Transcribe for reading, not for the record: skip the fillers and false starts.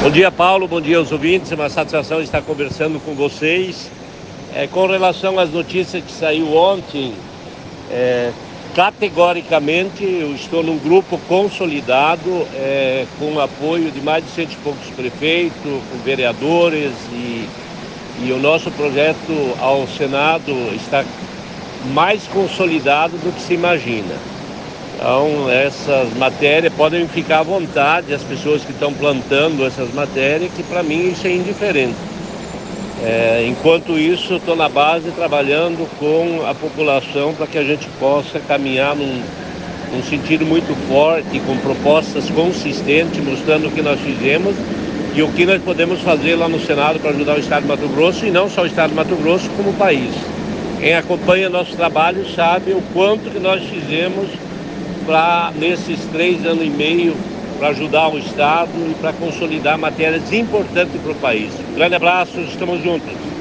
Bom dia, Paulo. Bom dia aos ouvintes. É uma satisfação estar conversando com vocês. Com relação às notícias que saiu ontem, categoricamente eu estou num grupo consolidado, com o apoio de mais de 100 e poucos prefeitos, com vereadores e o nosso projeto ao Senado está mais consolidado do que se imagina. Então, essas matérias podem ficar à vontade, as pessoas que estão plantando essas matérias, que para mim isso é indiferente. Enquanto isso, estou na base trabalhando com a população para que a gente possa caminhar num sentido muito forte, com propostas consistentes, mostrando o que nós fizemos e o que nós podemos fazer lá no Senado para ajudar o Estado de Mato Grosso, e não só o Estado de Mato Grosso, como o país. Quem acompanha nosso trabalho sabe o quanto que nós fizemos nesses 3 anos e meio, para ajudar o Estado e para consolidar matérias importantes para o país. Um grande abraço, estamos juntos.